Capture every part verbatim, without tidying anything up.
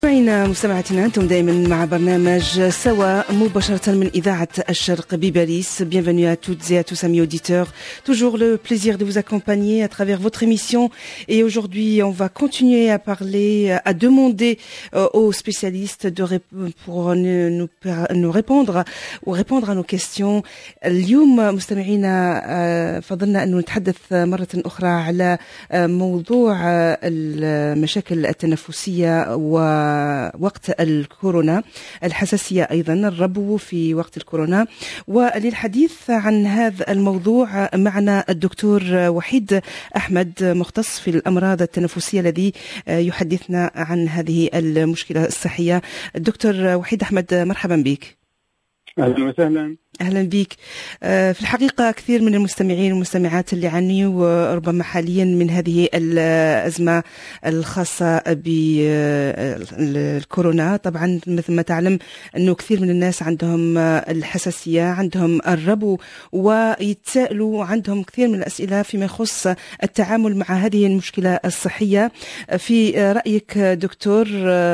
مستمعينا مستمعاتنا أنتم دائما مع برنامج سوا مباشرة من إذاعة الشرق بباريس. Bienvenue à toutes et à tous amis auditeurs. Toujours le plaisir de vous accompagner à travers votre émission. Et aujourd'hui, on va continuer à parler, à demander euh, aux spécialistes de pour nous, nous répondre ou répondre à nos questions. اليوم مستمعينا فضلنا أن نتحدث مرة أخرى على موضوع المشاكل التنفسية و وقت الكورونا، الحساسية أيضا، الربو في وقت الكورونا. وللحديث عن هذا الموضوع معنا الدكتور وحيد أحمد، مختص في الأمراض التنفسية، الذي يحدثنا عن هذه المشكلة الصحية. الدكتور وحيد أحمد، مرحبا بك. أهلا وسهلا. أهلا بك. في الحقيقة كثير من المستمعين والمستمعات اللي يعانوا ربما حاليا من هذه الأزمة الخاصة بالكورونا. طبعا مثل ما تعلم أنه كثير من الناس عندهم الحساسية، عندهم الربو، ويتساءلوا، عندهم كثير من الأسئلة فيما يخص التعامل مع هذه المشكلة الصحية. في رأيك دكتور،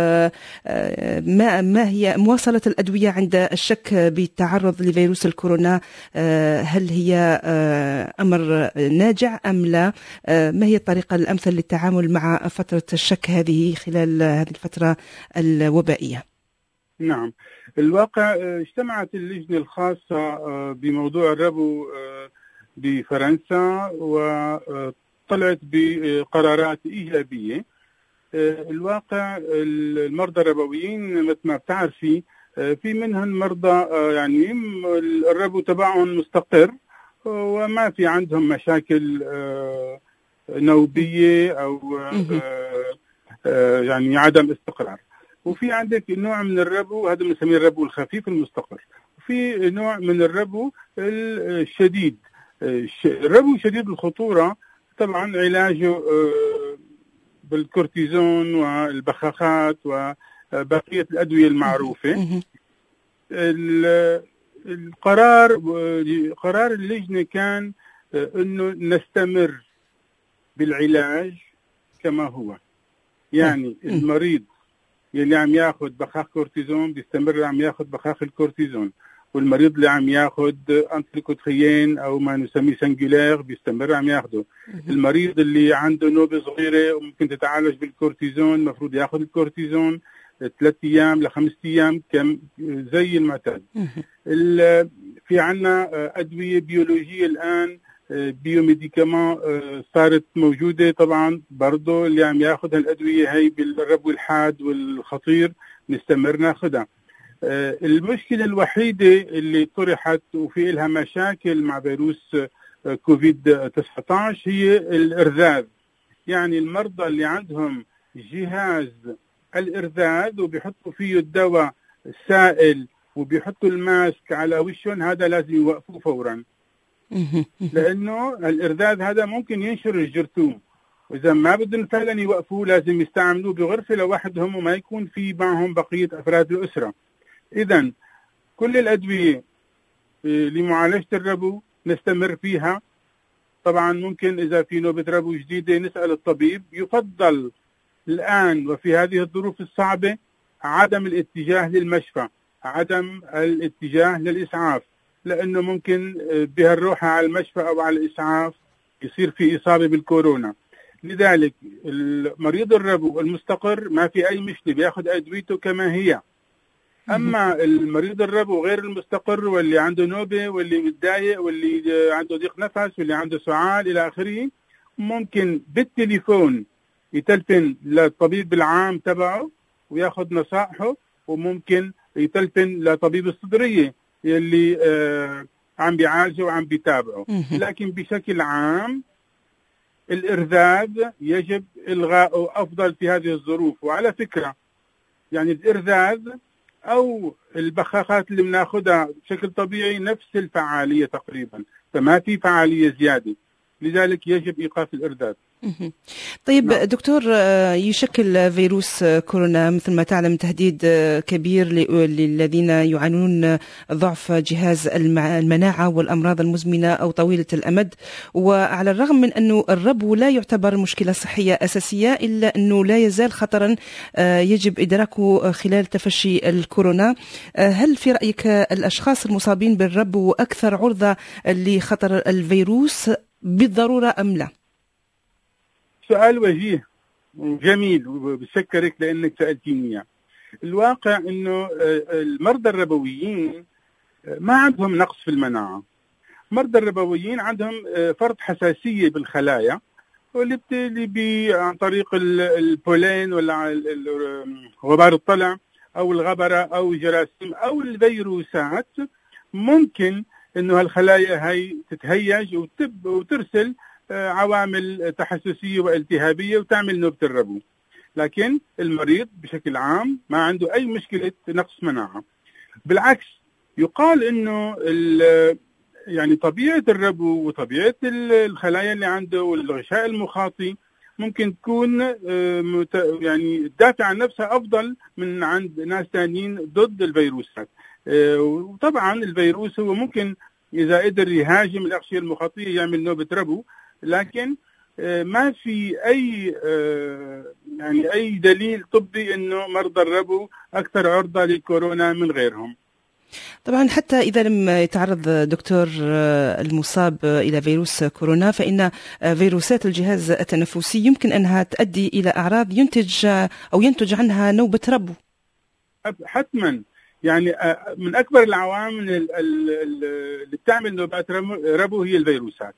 ما ما هي مواصلة الأدوية عند الشك بالتعرض لفيروس الكورونا؟ هل هي أمر ناجع أم لا؟ ما هي الطريقة الأمثل للتعامل مع فترة الشك هذه خلال هذه الفترة الوبائية؟ نعم، الواقع اجتمعت اللجنة الخاصة بموضوع الربو بفرنسا وطلعت بقرارات إيجابية. الواقع المرضى الربويين مثل ما بتعرفي في منهم مرضى يعني الربو تبعهم مستقر وما في عندهم مشاكل نوبية أو يعني عدم استقرار. وفي عندك نوع من الربو هذا بنسميه الربو الخفيف المستقر، وفي نوع من الربو الشديد. الربو شديد الخطورة طبعا علاجه بالكورتيزون والبخاخات وبقية الأدوية المعروفة. القرار قرار اللجنة كان أنه نستمر بالعلاج كما هو، يعني المريض اللي عم ياخذ بخاخ كورتيزون بيستمر عم ياخذ بخاخ الكورتيزون، والمريض اللي عم ياخذ أنتيكوتريين أو ما نسميه سنجولير بيستمر عم ياخذه. المريض اللي عنده نوبة صغيرة وممكن تتعالج بالكورتيزون مفروض ياخذ الكورتيزون ثلاث أيام لخمس أيام كم زي المعتاد. في عنا أدوية بيولوجية الآن، بيوميديكامان صارت موجودة طبعا برضو اللي عم ياخذ الأدوية هاي بالربو الحاد والخطير نستمر ناخذها. المشكلة الوحيدة اللي طرحت وفي لها مشاكل مع فيروس كوفيد تسعة عشر هي الإرذاذ. يعني المرضى اللي عندهم جهاز الإرذاذ وبيحطوا فيه الدواء السائل وبيحطوا الماسك على وشهم، هذا لازم يوقفوه فورا، لأنه الإرذاذ هذا ممكن ينشر الجرثوم، وإذا ما بدهم فعلا يوقفوه لازم يستعملوه بغرفة لوحدهم وما يكون في معهم بقية أفراد الأسرة. إذن كل الأدوية لمعالجة الربو نستمر فيها. طبعا ممكن إذا في نوبة ربو جديدة نسأل الطبيب. يفضل الآن وفي هذه الظروف الصعبة عدم الاتجاه للمشفى، عدم الاتجاه للإسعاف، لأنه ممكن بهالروحة على المشفى أو على الإسعاف يصير في إصابة بالكورونا. لذلك المريض الربو المستقر ما في أي مشكلة، بياخذ أدويته كما هي. أما المريض الربو غير المستقر واللي عنده نوبة واللي متضايق واللي عنده ضيق نفس واللي عنده سعال إلى آخره، ممكن بالتليفون يتلفن للطبيب العام تبعه وياخذ نصائحه، وممكن يتلفن لطبيب الصدرية اللي آه عم بيعالجه وعم بيتابعه. لكن بشكل عام الإرذاذ يجب إلغاؤه أفضل في هذه الظروف. وعلى فكرة يعني الإرذاذ أو البخاخات اللي بناخدها بشكل طبيعي نفس الفعالية تقريبا، فما في فعالية زيادة. لذلك يجب إيقاف الإرداد. طيب نعم. دكتور، يشكل فيروس كورونا مثل ما تعلم تهديد كبير للذين يعانون ضعف جهاز المناعة والأمراض المزمنة أو طويلة الأمد، وعلى الرغم من أنه الربو لا يعتبر مشكلة صحية أساسية إلا أنه لا يزال خطرا يجب إدراكه خلال تفشي الكورونا. هل في رأيك الأشخاص المصابين بالربو أكثر عرضة لخطر الفيروس بالضرورة أم لا؟ سؤال وجيه وجميل وبشكرك لأنك سألتيني إياه. الواقع إنه المرضى الربويين ما عندهم نقص في المناعة. مرضى الربويين عندهم فرط حساسية بالخلايا، واللي بتلي عن طريق البولين ولا غبار الطلع أو الغبرة أو الجراثيم أو الفيروسات. ممكن إنه هالخلايا هاي تتهيج وتب وترسل عوامل تحسسية والتهابية وتعمل نوبة الربو، لكن المريض بشكل عام ما عنده أي مشكلة نقص مناعة. بالعكس، يقال إنه يعني طبيعة الربو وطبيعة الخلايا اللي عنده والغشاء المخاطي ممكن تكون يعني تدافع عن نفسها أفضل من عند ناس ثانيين ضد الفيروسات. وطبعا الفيروس هو ممكن إذا قدر يهاجم الأغشية المخاطية يعمل نوبة ربو، لكن ما في أي يعني أي دليل طبي إنه مرضى الربو أكثر عرضة للكورونا من غيرهم. طبعا حتى إذا لم يتعرض دكتور المصاب إلى فيروس كورونا، فإن فيروسات الجهاز التنفسي يمكن أنها تؤدي إلى أعراض ينتج أو ينتج عنها نوبة ربو. حتما، يعني من أكبر العوامل اللي بتعمل نوبات ربو هي الفيروسات.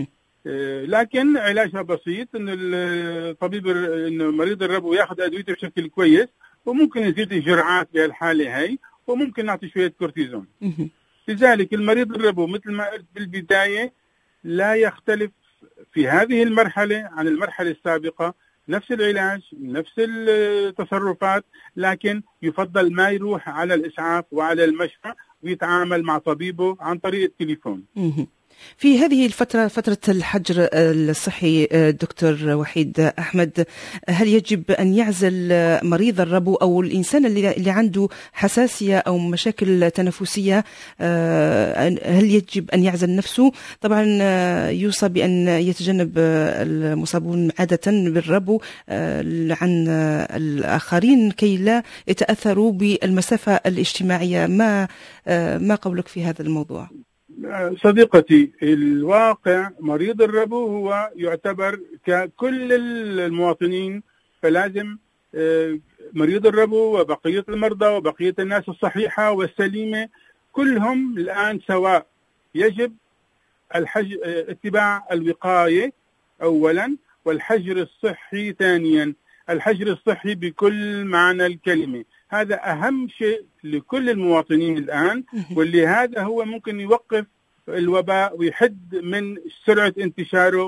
لكن علاجها بسيط، إنه الطبيب إنه مريض الربو ياخذ أدويته بشكل كويس، وممكن يزيد الجرعات بهالحالة هاي، وممكن نعطي شوية كورتيزون. لذلك المريض الربو مثل ما قلت بالبداية لا يختلف في هذه المرحلة عن المرحلة السابقة، نفس العلاج نفس التصرفات، لكن يفضل ما يروح على الإسعاف وعلى المشفى ويتعامل مع طبيبه عن طريق التليفون. في هذه الفترة، فترة الحجر الصحي، دكتور وحيد أحمد، هل يجب أن يعزل مريض الربو أو الإنسان اللي عنده حساسية أو مشاكل تنفسية، هل يجب أن يعزل نفسه؟ طبعا يوصى بأن يتجنب المصابون عادة بالربو عن الآخرين كي لا يتأثروا بالمسافة الاجتماعية. ما ما قولك في هذا الموضوع؟ صديقتي، الواقع مريض الربو هو يعتبر ككل المواطنين، فلازم مريض الربو وبقية المرضى وبقية الناس الصحيحة والسليمة كلهم الآن سواء. يجب الحج... اتباع الوقاية أولا، والحجر الصحي ثانيا. الحجر الصحي بكل معنى الكلمة، هذا أهم شيء لكل المواطنين الآن، واللي هذا هو ممكن يوقف الوباء ويحد من سرعة انتشاره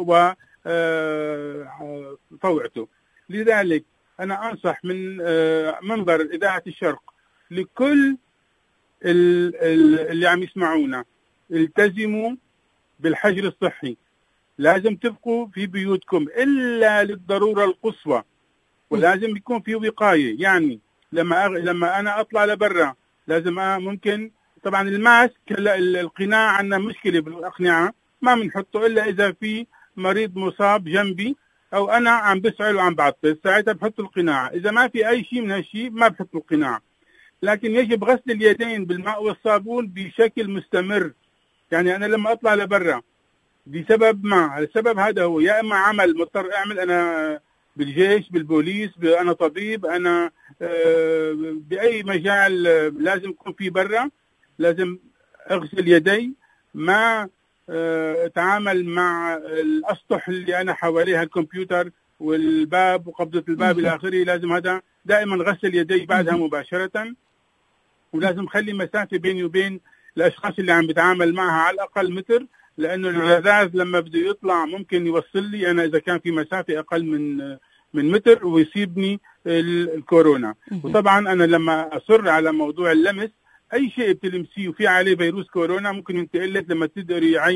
وطوعته. لذلك أنا أنصح من منبر إذاعة الشرق لكل اللي عم يسمعونا، التزموا بالحجر الصحي. لازم تبقوا في بيوتكم إلا للضرورة القصوى، ولازم يكون في وقاية. يعني لما أغ... لما أنا أطلع لبرا لازم ممكن طبعا الماسك، القناع عندنا مشكلة بالأقنعة، ما بنحطه إلا إذا في مريض مصاب جنبي أو أنا عم بسعل وعم بعطس، ساعتها بحط القناع. إذا ما في أي شيء من هالشيء ما بحط القناع. لكن يجب غسل اليدين بالماء والصابون بشكل مستمر. يعني أنا لما أطلع لبرا بسبب ما السبب هذا هو يا إما عمل مضطر أعمل، أنا بالجيش بالبوليس، أنا طبيب، أنا بأي مجال لازم يكون في برا، لازم أغسل يدي، ما أتعامل مع الأسطح اللي أنا حواليها الكمبيوتر والباب وقبضة الباب إلى آخره. لازم هذا دائما غسل يدي بعدها مباشرة، ولازم خلي مسافة بيني وبين الأشخاص اللي عم بتعامل معها على الأقل متر، لأنه الرذاذ لما بده يطلع ممكن يوصل لي أنا إذا كان في مسافة أقل من من متر ويصيبني الكورونا. وطبعا أنا لما أصر على موضوع اللمس، أي شيء بتلمسيه وفي عليه فيروس كورونا ممكن ينتقل لك لما تدري عينك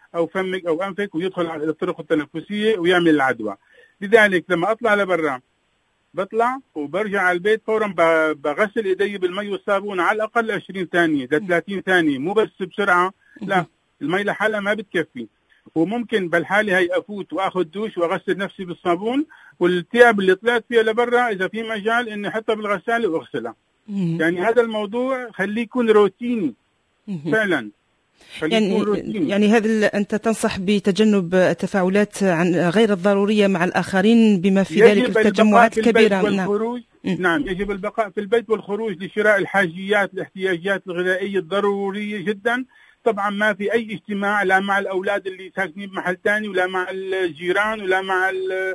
أو فمك أو أنفك ويدخل على الطرق التنفسية ويعمل العدوى. لذلك لما أطلع لبرا بطلع وبرجع على البيت فورا بغسل ايدي بالمي والصابون على الاقل عشرين ثانيه ل ثلاثين ثانيه، مو بس بسرعه، لا المي لحالها ما بتكفي. وممكن بالحاله هي افوت واخذ دوش واغسل نفسي بالصابون، والثياب اللي طلعت فيها لبرا اذا في مجال اني احطها بالغساله واغسلها. يعني هذا الموضوع خليه يكون روتيني فعلا. يعني يعني هذا أنت تنصح بتجنب التفاعلات عن غير الضرورية مع الآخرين بما في ذلك التجمعات الكبيرة. نعم. نعم يجب البقاء في البيت والخروج لشراء الحاجيات الاحتياجات الغذائية الضرورية جدا. طبعا ما في أي اجتماع لا مع الأولاد اللي ساكنين بمحل ثاني ولا مع الجيران ولا مع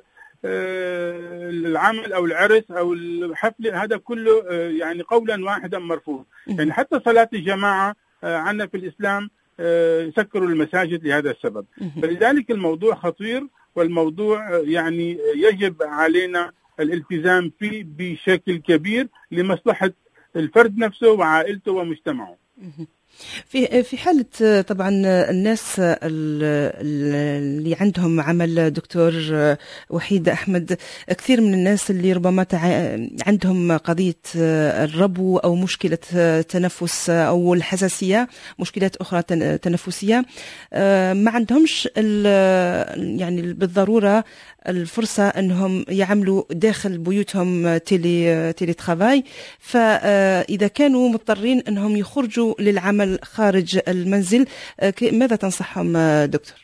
العمل أو العرس أو الحفلة، هذا كله يعني قولا واحدا مرفوض. يعني حتى صلاة الجماعة عندنا في الإسلام سكروا المساجد لهذا السبب. فلذلك الموضوع خطير، والموضوع يعني يجب علينا الالتزام فيه بشكل كبير لمصلحة الفرد نفسه وعائلته ومجتمعه. في في حالة طبعا الناس اللي عندهم عمل دكتور وحيد أحمد، كثير من الناس اللي ربما عندهم قضية الربو أو مشكلة تنفس أو الحساسية، مشكلات أخرى تنفسية، ما عندهمش يعني بالضرورة الفرصة أنهم يعملوا داخل بيوتهم تيلي تيلي ترافاي، فإذا كانوا مضطرين أنهم يخرجوا للعمل خارج المنزل، ماذا تنصحهم دكتور؟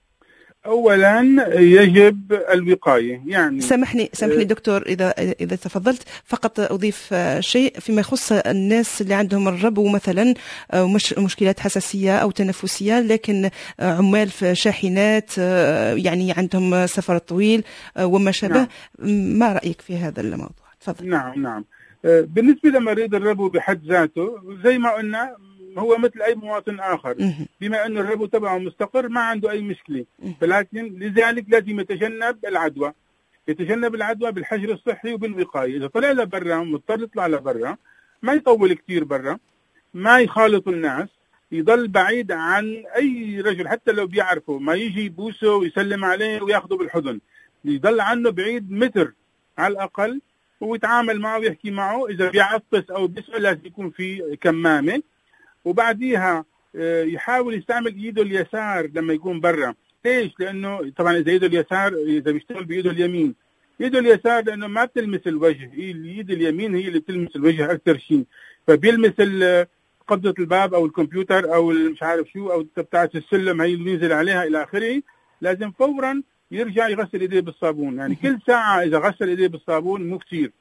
أولا يجب الوقاية. يعني سامحني سامحني دكتور إذا إذا تفضلت، فقط أضيف شيء فيما يخص الناس اللي عندهم الربو مثلا، مش مشكلات حساسية أو تنفسية، لكن عمال في شاحنات يعني عندهم سفر طويل وما شابه. نعم. ما رأيك في هذا الموضوع؟ تفضل. نعم نعم بالنسبة لمريض الربو بحد ذاته زي ما قلنا هو مثل أي مواطن آخر، بما أن الربو تبعه مستقر ما عنده أي مشكلة، ولكن لذلك لازم يتجنب العدوى. يتجنب العدوى بالحجر الصحي وبالوقاية. إذا طلع لبرا مضطر يطلع لبرا ما يطول كتير برا، ما يخالط الناس، يضل بعيد عن أي رجل حتى لو بيعرفه، ما يجي يبوسه ويسلم عليه وياخده بالحضن، يضل عنه بعيد متر على الأقل ويتعامل معه ويحكي معه. إذا بيعطس أو بيسأل لازم يكون في كمامة. وبعديها يحاول يستعمل ايده اليسار لما يكون برا. ليش؟ لانه طبعا اذا ايده اليسار اذا بيشتغل بايده اليمين، ايده اليسار لانه ما بتلمس الوجه، اليد اليمين هي اللي بتلمس الوجه اكثر شيء، فبيلمس قبضه الباب او الكمبيوتر او مش عارف شو او بتاعه السلم هي اللي بينزل عليها الى اخره. لازم فورا يرجع يغسل ايديه بالصابون. يعني كل ساعه اذا غسل ايديه بالصابون مو كثير،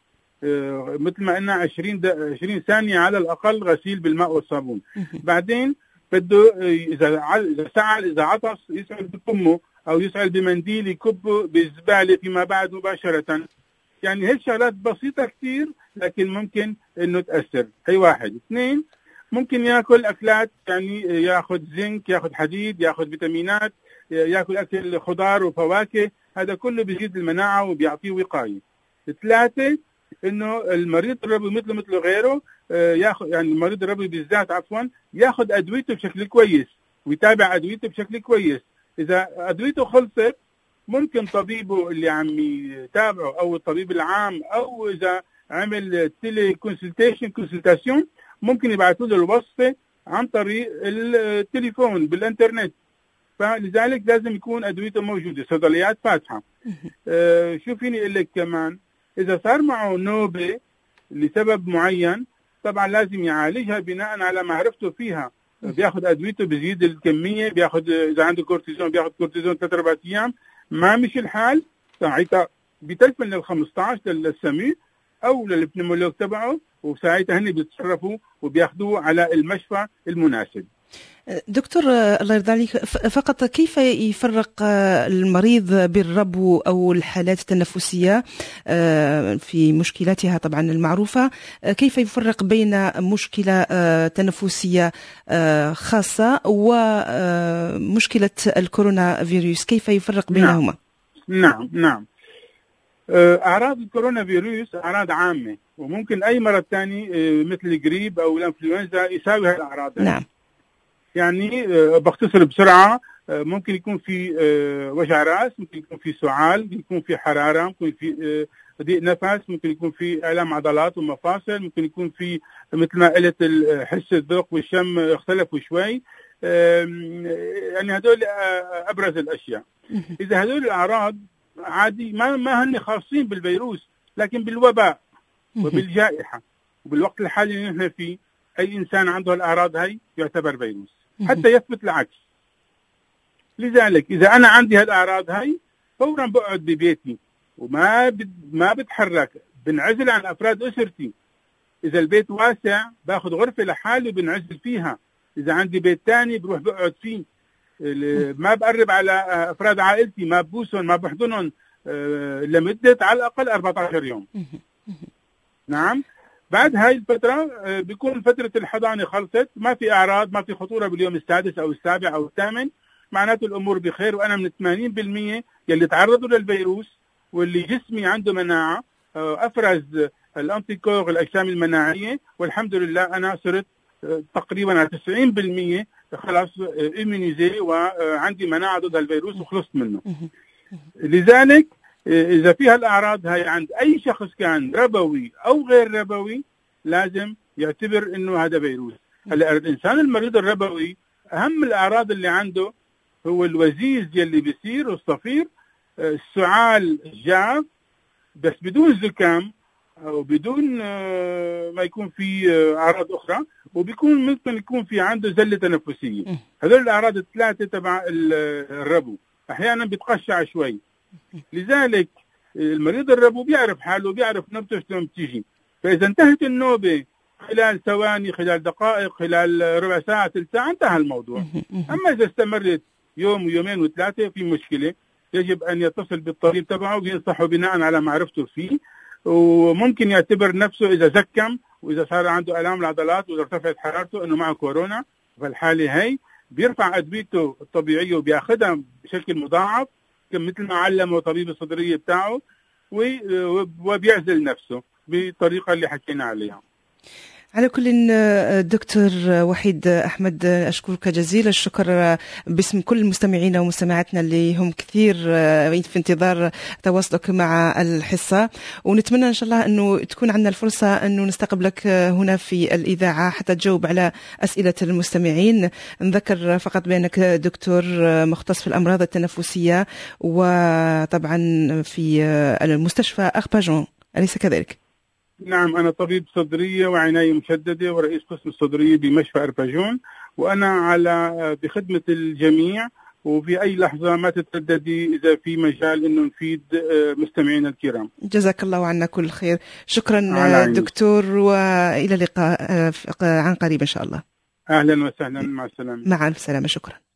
مثل ما قلنا عشرين عشرين ثانية على الأقل غسيل بالماء والصابون. بعدين بده إذا إذا سعل إذا عطس يسعل بفمه أو يسعل بمنديل يكبه بالزبالة فيما بعد مباشرة. يعني هيك شغلات بسيطة كثير لكن ممكن إنه تأثر. هي واحد. اثنين، ممكن يأكل أكلات يعني يأخذ زنك، يأخذ حديد، يأخذ فيتامينات، يأكل أكل خضار وفواكه، هذا كله بيزيد المناعة وبيعطيه وقاية. ثلاثة، انه المريض الربوي مثله مثل غيره ياخذ، يعني المريض الربوي بالذات عفوا ياخذ ادويته بشكل كويس ويتابع ادويته بشكل كويس. اذا ادويته خلصت ممكن طبيبه اللي عم يتابعه او الطبيب العام او اذا عمل تيلي كونسلتيشن كونسلتاسيون ممكن يبعثوا له الوصفه عن طريق التليفون بالانترنت. فلذلك لازم يكون ادويته موجوده، صيدليات فاتحه. آه شو فيني اقول لك كمان، إذا صار معه نوبة لسبب معين طبعا لازم يعالجها بناء على معرفته فيها. بياخذ أدويته بيزيد الكمية، بياخذ إذا عنده كورتيزون بياخذ كورتيزون ثلاث أربع أيام. ما مشي الحال ساعتها بتلفن لل خمسة عشر للسمي أو للبنمولوج تبعه، وساعتها هن بيتصرفوا وبياخذوه على المشفى المناسب. دكتور الله يرضى عليك، فقط كيف يفرق المريض بالربو أو الحالات التنفسية في مشكلاتها طبعا المعروفة، كيف يفرق بين مشكلة تنفسية خاصة ومشكلة الكورونا فيروس؟ كيف يفرق بينهما؟ نعم نعم أعراض الكورونا فيروس أعراض عامة، وممكن أي مرض ثاني مثل الجريب أو الإنفلونزا يساوي هالأعراض. نعم. يعني بختصر بسرعة، ممكن يكون في وجع راس، ممكن يكون في سعال، ممكن يكون في حرارة، ممكن في ضيق نفس، ممكن يكون في آلام عضلات ومفاصل، ممكن يكون في مثل ما قلت حس الذوق والشم اختلفوا شوي. يعني هدول أبرز الأشياء. إذا هدول الأعراض عادي ما ما هن خاصين بالفيروس، لكن بالوباء وبالجائحة وبالوقت الحالي اللي نحن فيه أي إنسان عنده الأعراض هاي يعتبر فيروس حتى يثبت العكس. لذلك إذا أنا عندي هالأعراض هاي فورا بقعد ببيتي وما ما بتحرك، بنعزل عن أفراد أسرتي. إذا البيت واسع باخذ غرفة لحالي وبنعزل فيها. إذا عندي بيت تاني بروح بقعد فيه، ما بقرب على أفراد عائلتي، ما ببوسهم، ما بحضنهم لمدة على الأقل أربعة عشر يوم. نعم. بعد هاي الفترة بيكون فترة الحضانة خلصت، ما في أعراض، ما في خطورة باليوم السادس أو السابع أو الثامن، معناته الأمور بخير. وأنا من ثمانين بالمئة يلي تعرضوا للفيروس واللي جسمي عنده مناعة أفرز الأنتيكور الأجسام المناعية، والحمد لله أنا صرت تقريبا على تسعين بالمئة خلاص إيمونيزي وعندي مناعة ضد الفيروس وخلصت منه. لذلك إذا فيها الأعراض هاي عند أي شخص كان ربوي أو غير ربوي لازم يعتبر إنه هذا فيروس. هلا الإنسان المريض الربوي أهم الأعراض اللي عنده هو الوزيز يلي بيصير والصفير، السعال جاف بس بدون زكام أو بدون ما يكون في أعراض أخرى، وبيكون ممكن يكون في عنده زلة تنفسية. هذول الأعراض الثلاثة تبع الربو. أحيانا بيتقشع شوي. لذلك المريض الربو بيعرف حاله، بيعرف نبته شلون بتيجي. فإذا انتهت النوبة خلال ثواني، خلال دقائق، خلال ربع ساعة، ثلث ساعة، انتهى الموضوع. أما إذا استمرت يوم ويومين وثلاثة في مشكلة، يجب أن يتصل بالطبيب تبعه وينصحه بناء على معرفته فيه. وممكن يعتبر نفسه إذا زكم وإذا صار عنده آلام العضلات وإذا ارتفعت حرارته إنه معه كورونا. فالحالة هي بيرفع أدويته الطبيعية وبياخذها بشكل مضاعف مثل ما علمه طبيب الصدرية بتاعه، وبيعزل نفسه بالطريقة اللي حكينا عليها. على كل دكتور وحيد أحمد، أشكرك جزيل الشكر باسم كل مستمعينا ومستمعاتنا اللي هم كثير في انتظار تواصلك مع الحصة، ونتمنى إن شاء الله أنه تكون عندنا الفرصة أنه نستقبلك هنا في الإذاعة حتى تجاوب على أسئلة المستمعين. نذكر فقط بأنك دكتور مختص في الأمراض التنفسية وطبعا في المستشفى أرباجون، أليس كذلك؟ نعم، أنا طبيب صدرية وعناية مشددة ورئيس قسم الصدرية بمشفى أرباجون، وأنا على بخدمة الجميع، وفي أي لحظة ما تترددي إذا في مجال إنه نفيد مستمعينا الكرام. جزاك الله عنا كل خير. شكرا دكتور، وإلى اللقاء عن قريب إن شاء الله. أهلا وسهلا، مع السلامة. مع السلامة، شكرا.